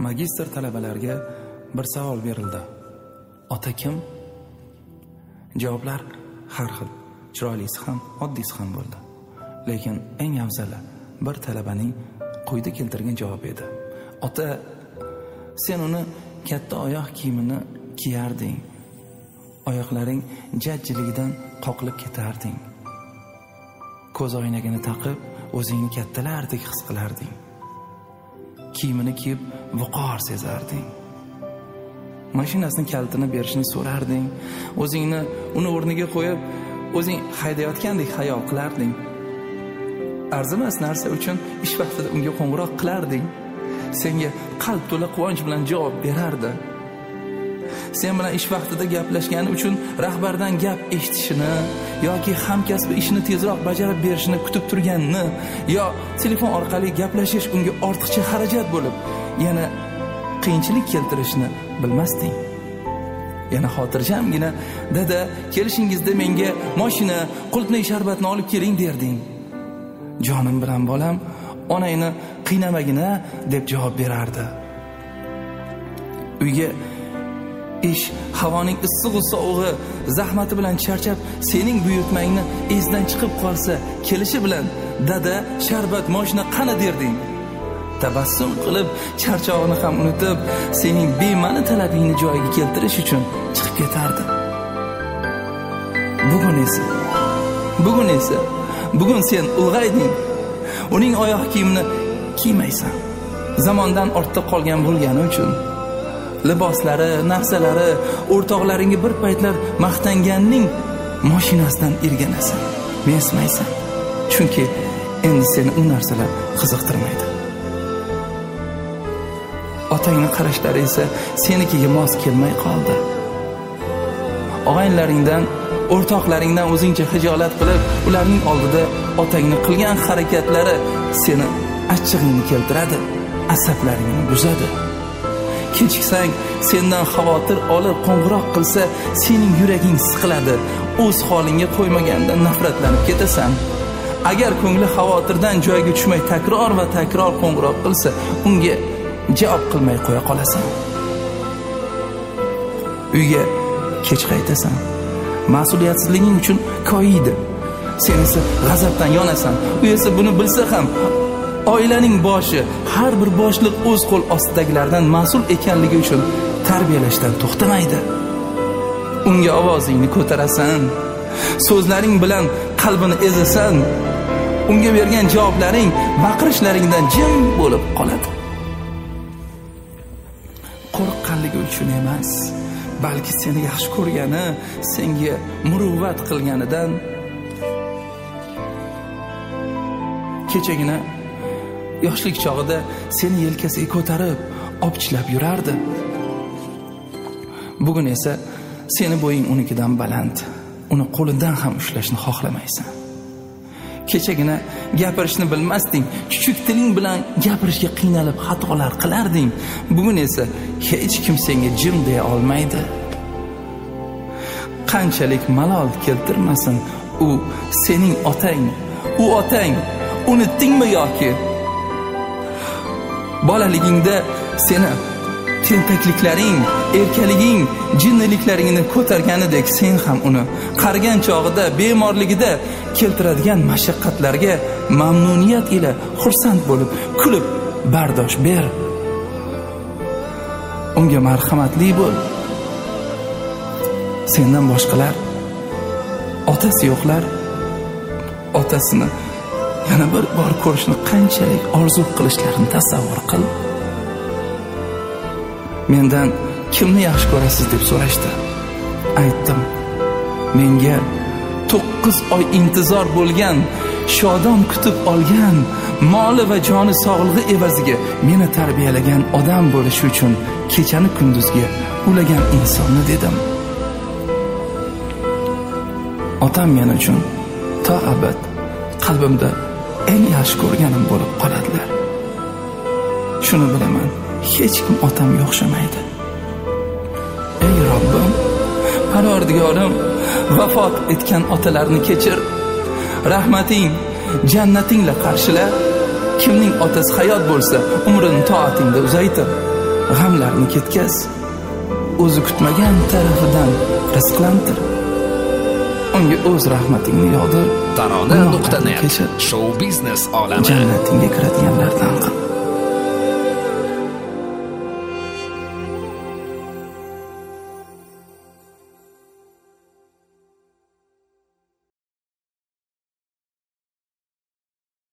magistr talabalarga bir savol berildi. Ota kim? Javoblar har xil, chiroylisi ham, oddiysi ham bo'ldi. Lekin eng afzali bir talabaning quyida keltirgan javobi edi. Ota, sen uni katta oyoq kiyimini kiyarding. Oyoqlaring jajjiligidan qoqilib ketarding. Ko'z oynagini taqib, o'zingni kattalardek his qilarding. Kiyimini kiyib viqor sezarding. Mashinasining kalitini berishni so'rarding. O'zingni uni o'rniga qo'yib, o'zing haydayotgandek xayol qilarding. Arzimas narsa uchun ish vaqtida unga qo'ng'iroq qilarding. Senga qalb to'la quvonch bilan javob berardi. Sen bilan ish vaqtida gaplashgani uchun rahbardan gap eshitishini yoki hamkasbi ishni tezroq bajarib berishini kutib turganini, yo telefon orqali gaplashish unga ortiqcha xarajat bo'lib, yana qiyinchilik keltirishni bilmasding. Yana xotirjamgina, dada, kelishingizda menga mashina, qulupnay sharbatni olib keling derding. Jonim bilan bolam, onangni qiynamagina deb javob berardi. Uyga ish, havoning issiq sovug'i, zahmati bilan charchab, sening buyurtmangni esdan chiqib qolsa, kelishi bilan dada, sharbat, mashina qani derding. Tabassum qilib, charchog'ini ham unutib, sening bema'ni talabingni joyiga keltirish uchun chiqib ketardi. Bugun sen ulg'ayding. Uning oyoq kiyimini kiymaysan. Zamondan ortda qolgan bo'lgani uchun liboslari, narsalari, o'rtoqlaringga bir paytlar maqtanganning mashinasidan erganasan. Mensimaysan. Chunki endi seni u narsalar qiziqtirmaydi. Otangning qarashlari esa senikiga mos kelmay qoldi. Og'aylaringdan, o'rtoqlaringdan o'zingcha xijolat qilib, ularning oldida otangning qilgan harakatlari seni achchig'ingni keltiradi, asablaringni buzadi. Kechiksang, sendan xavotir olib qo'ng'iroq qilsa, sening yuraging siqiladi. O'z holingga qo'ymagandan nafratlanib ketasan. Agar ko'ngli xavotirdan joyiga tushmay takror va takror qo'ng'iroq qilsa, unga javob qilmay qo'ya qolasan. Uyga kech qaytasan. Mas'uliyatsizliging uchun koyiydi. Sen esa g'azabdan yonasan. U esa buni bilsa ham, oilaning boshi, har bir boshliq o'z qo'l ostidagilardan mas'ul ekanligi uchun tarbiyalashdan to'xtamaydi. Unga ovozingni ko'tarasan, so'zlaring bilan qalbini ezasan. Unga bergan javoblaring baqirishlaringdan jim bo'lib qoladi. Qo'rqqanligi uchun emas, balki seni yaxshi ko'rgani, senga muruvvat qilganidan. Kechagina yoshlik chog'ida seni yelkasiga ko'tarib, opichlab yurardi. Bugun esa seni bo'ying unikidan baland. Uni qo'lidan ham ushlashni xohlamaysan. Kechagina gapirishni bilmasding, chuchuk tiling bilan gapirishga qiynalib xatolar qilarding. Bugun esa hech kim senga jim deya olmaydi. Qanchalik malol keltirmasin, u sening otang. U otang. Unutdingmi yoki? Bolaligingda seni tentakliklaring, erkaliging, jinniliklaringni ko'targanidek sen ham uni qarigan chog'ida, bemorligida keltiradigan mashaqqatlarga mamnuniyat ila xursand bo'lib, kulib bardosh ber. Unga marhamatli bo'l. Sendan boshqalar, otasi yo'qlar, otasini yana bir bor ko'rishni qanchalik orzu qilishlarini tasavvur qil. Mendan kimni yaxshi ko'rasiz deb so'rashdi. Aytdim, menga 9 oy intizor bo'lgan, shodon kutib olgan, moli va joni sog'lig'i evaziga meni tarbiyalagan odam bo'lishi uchun kechani kunduzga ulagan insonni dedim. Otam men uchun to abad qalbimda eng yaxshi ko'rganim bo'lib qoladilar. Shuni bilaman, hech kim otamga o'xshamaydi. Ey Robbim, Parvardigorim, vafot etgan otalarni kechir. Rahmating, jannatingla qarshila. Kimning otasi hayot bo'lsa, umrini toatingda uzaytir. g'amlarni ketkaz, o'zi kutmagan tarafidan rizqlantir. Unga o'z rahmatingni yog'dir. Tarona.net shou biznes olami jannatingga kiradiganlardan qil.